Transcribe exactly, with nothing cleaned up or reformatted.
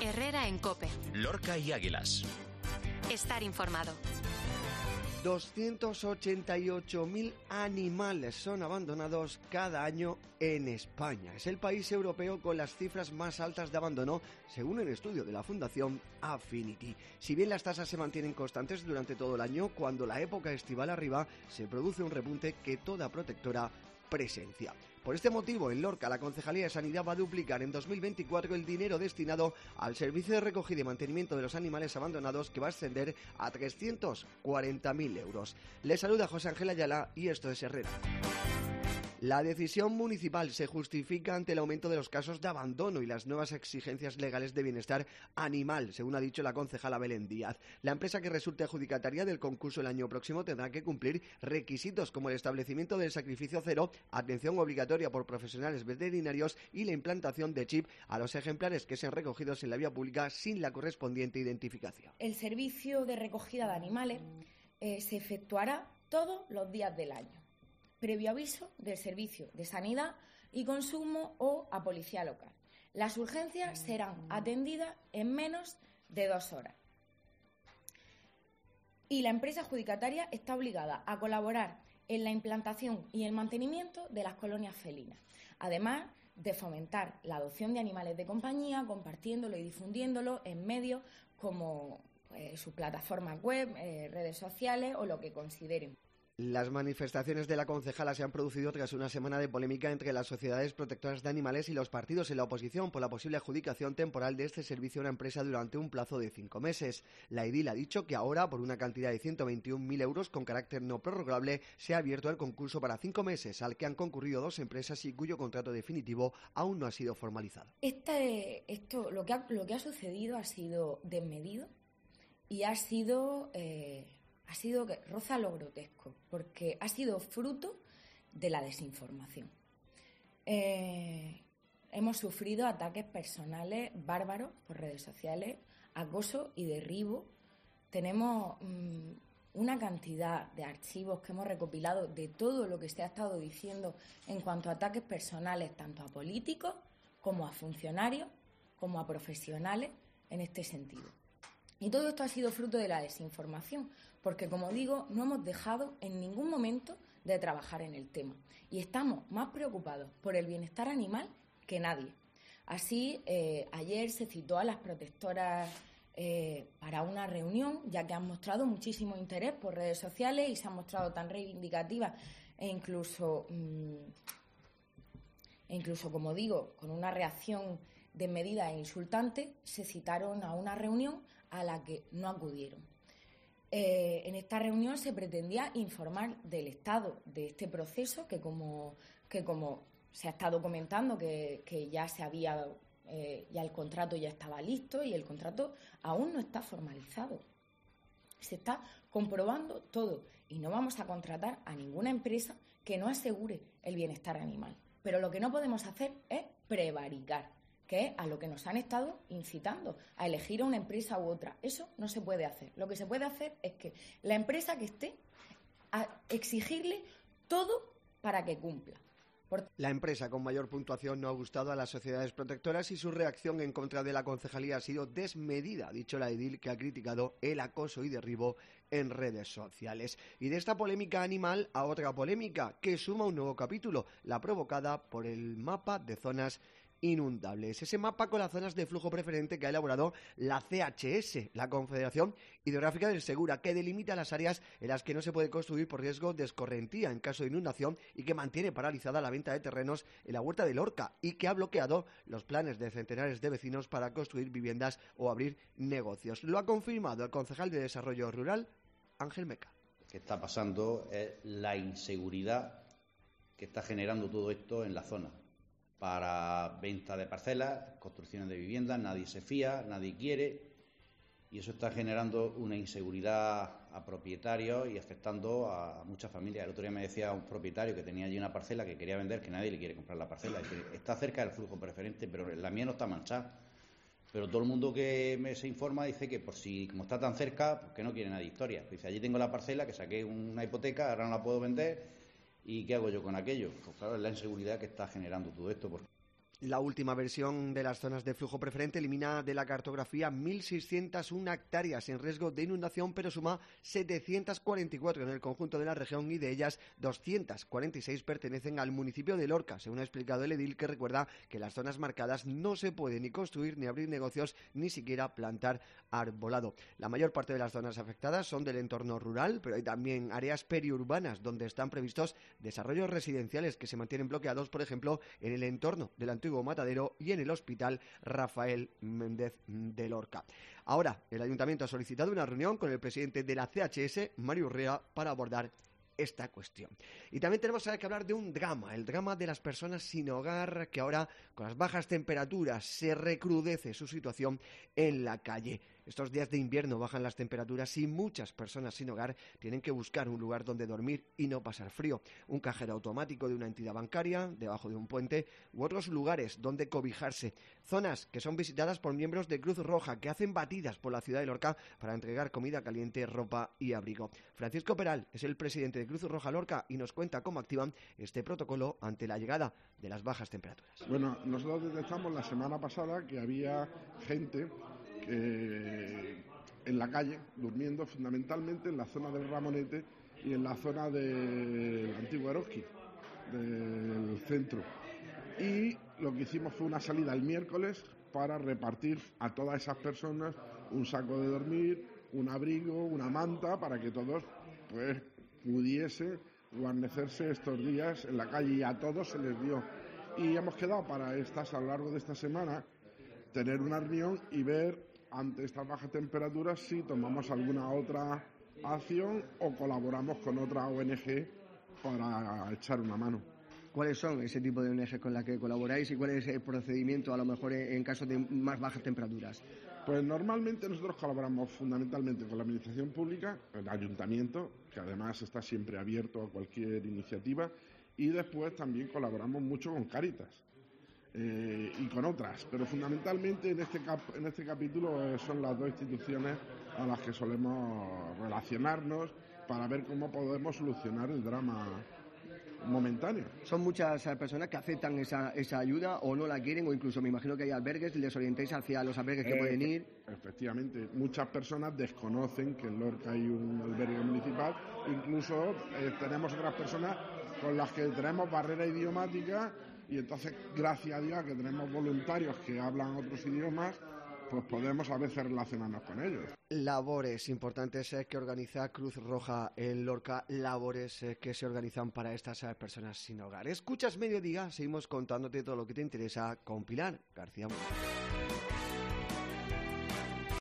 Herrera en COPE. Lorca y Águilas. Estar informado. doscientos ochenta y ocho mil animales son abandonados cada año en España. Es el país europeo con las cifras más altas de abandono, según el estudio de la Fundación Affinity. Si bien las tasas se mantienen constantes durante todo el año, cuando la época estival arriba, se produce un repunte que toda protectora presencia. Por este motivo, en Lorca, la Concejalía de Sanidad va a duplicar en dos mil veinticuatro el dinero destinado al servicio de recogida y mantenimiento de los animales abandonados, que va a ascender a trescientos cuarenta mil euros. Les saluda José Ángel Ayala y esto es Herrera. La decisión municipal se justifica ante el aumento de los casos de abandono y las nuevas exigencias legales de bienestar animal, según ha dicho la concejala Belén Díaz. La empresa que resulte adjudicataria del concurso el año próximo tendrá que cumplir requisitos como el establecimiento del sacrificio cero, atención obligatoria por profesionales veterinarios y la implantación de chip a los ejemplares que sean recogidos en la vía pública sin la correspondiente identificación. El servicio de recogida de animales eh, se efectuará todos los días del año, previo aviso del Servicio de Sanidad y Consumo o a Policía Local. Las urgencias serán atendidas en menos de dos horas. Y la empresa adjudicataria está obligada a colaborar en la implantación y el mantenimiento de las colonias felinas, además de fomentar la adopción de animales de compañía, compartiéndolo y difundiéndolo en medios como pues, sus plataformas web, eh, redes sociales o lo que consideren. Las manifestaciones de la concejala se han producido tras una semana de polémica entre las sociedades protectoras de animales y los partidos en la oposición por la posible adjudicación temporal de este servicio a una empresa durante un plazo de cinco meses. La edil ha dicho que ahora, por una cantidad de ciento veintiún mil euros con carácter no prorrogable, se ha abierto el concurso para cinco meses, al que han concurrido dos empresas y cuyo contrato definitivo aún no ha sido formalizado. Este, esto, lo que ha, lo que ha sucedido ha sido desmedido y ha sido... Eh, ha sido que roza lo grotesco, porque ha sido fruto de la desinformación. Eh, hemos sufrido ataques personales bárbaros por redes sociales, acoso y derribo. Tenemos mmm, una cantidad de archivos que hemos recopilado de todo lo que se ha estado diciendo en cuanto a ataques personales, tanto a políticos como a funcionarios, como a profesionales en este sentido. Y todo esto ha sido fruto de la desinformación, porque, como digo, no hemos dejado en ningún momento de trabajar en el tema. Y estamos más preocupados por el bienestar animal que nadie. Así, eh, ayer se citó a las protectoras eh, para una reunión, ya que han mostrado muchísimo interés por redes sociales y se han mostrado tan reivindicativas e incluso, mmm, e incluso, como digo, con una reacción desmedida e insultante, se citaron a una reunión a la que no acudieron. Eh, en esta reunión se pretendía informar del estado de este proceso, que como, que como se ha estado comentando, que, que ya se había, eh, ya el contrato ya estaba listo y el contrato aún no está formalizado. Se está comprobando todo y no vamos a contratar a ninguna empresa que no asegure el bienestar animal. Pero lo que no podemos hacer es prevaricar, que es a lo que nos han estado incitando, a elegir a una empresa u otra. Eso no se puede hacer. Lo que se puede hacer es que la empresa que esté, a exigirle todo para que cumpla. Por... La empresa con mayor puntuación no ha gustado a las sociedades protectoras y su reacción en contra de la concejalía ha sido desmedida, ha dicho la edil, que ha criticado el acoso y derribo en redes sociales. Y de esta polémica animal a otra polémica que suma un nuevo capítulo, la provocada por el mapa de zonas inundables. Ese mapa con las zonas de flujo preferente que ha elaborado la C H S, la Confederación Hidrográfica del Segura, que delimita las áreas en las que no se puede construir por riesgo de escorrentía en caso de inundación y que mantiene paralizada la venta de terrenos en la huerta de Lorca y que ha bloqueado los planes de centenares de vecinos para construir viviendas o abrir negocios. Lo ha confirmado el concejal de Desarrollo Rural, Ángel Meca. Lo que está pasando es la inseguridad que está generando todo esto en la zona. Para venta de parcelas, construcciones de viviendas, nadie se fía, nadie quiere, y eso está generando una inseguridad a propietarios y afectando a muchas familias. El otro día me decía un propietario que tenía allí una parcela que quería vender, que nadie le quiere comprar la parcela, que está cerca del flujo preferente, pero la mía no está manchada. Pero todo el mundo que me se informa dice que por si, como está tan cerca, pues que no quiere nadie historia. Pues dice, allí tengo la parcela, que saqué una hipoteca, ahora no la puedo vender, ¿y qué hago yo con aquello? Pues claro, es la inseguridad que está generando todo esto. Porque... La última versión de las zonas de flujo preferente elimina de la cartografía mil seiscientas una hectáreas en riesgo de inundación, pero suma setecientas cuarenta y cuatro en el conjunto de la región y de ellas doscientas cuarenta y seis pertenecen al municipio de Lorca, según ha explicado el edil, que recuerda que en las zonas marcadas no se puede ni construir, ni abrir negocios, ni siquiera plantar arbolado. La mayor parte de las zonas afectadas son del entorno rural, pero hay también áreas periurbanas donde están previstos desarrollos residenciales que se mantienen bloqueados, por ejemplo, en el entorno del antiguo Matadero y en el Hospital Rafael Méndez de Lorca. Ahora, el Ayuntamiento ha solicitado una reunión con el presidente de la C H S, Mario Urrea, para abordar esta cuestión. Y también tenemos que hablar de un drama, el drama de las personas sin hogar, que ahora, con las bajas temperaturas, se recrudece su situación en la calle. Estos días de invierno bajan las temperaturas y muchas personas sin hogar tienen que buscar un lugar donde dormir y no pasar frío. Un cajero automático de una entidad bancaria, debajo de un puente, u otros lugares donde cobijarse. Zonas que son visitadas por miembros de Cruz Roja, que hacen batidas por la ciudad de Lorca para entregar comida caliente, ropa y abrigo. Francisco Peral es el presidente de Cruz Roja Lorca y nos cuenta cómo activan este protocolo ante la llegada de las bajas temperaturas. Bueno, nosotros detectamos la semana pasada que había gente Eh, en la calle, durmiendo fundamentalmente en la zona del Ramonete y en la zona del antiguo Eroski, del centro. Y lo que hicimos fue una salida el miércoles para repartir a todas esas personas un saco de dormir, un abrigo, una manta, para que todos pues pudiesen guarnecerse estos días en la calle, y a todos se les dio. Y hemos quedado para estas, a lo largo de esta semana, tener una reunión y ver ante estas bajas temperaturas si tomamos alguna otra acción o colaboramos con otra O N G para echar una mano. ¿Cuáles son ese tipo de O N G con la que colaboráis y cuál es el procedimiento a lo mejor en caso de más bajas temperaturas? Pues normalmente nosotros colaboramos fundamentalmente con la administración pública, el ayuntamiento, que además está siempre abierto a cualquier iniciativa, y después también colaboramos mucho con Cáritas. Eh, y con otras, pero fundamentalmente en este cap en este capítulo eh, son las dos instituciones a las que solemos relacionarnos para ver cómo podemos solucionar el drama momentáneo. Son muchas personas que aceptan esa, esa ayuda o no la quieren, o incluso me imagino que hay albergues, les orientáis hacia los albergues que eh, pueden ir. Efectivamente, muchas personas desconocen que en Lorca hay un albergue municipal, incluso eh, tenemos otras personas con las que tenemos barrera idiomática. Y entonces, gracias a Dios que tenemos voluntarios que hablan otros idiomas, pues podemos a veces relacionarnos con ellos. Labores importantes eh, que organiza Cruz Roja en Lorca, labores eh, que se organizan para estas eh, personas sin hogar. Escuchas Mediodía, seguimos contándote todo lo que te interesa con Pilar García Muñoz.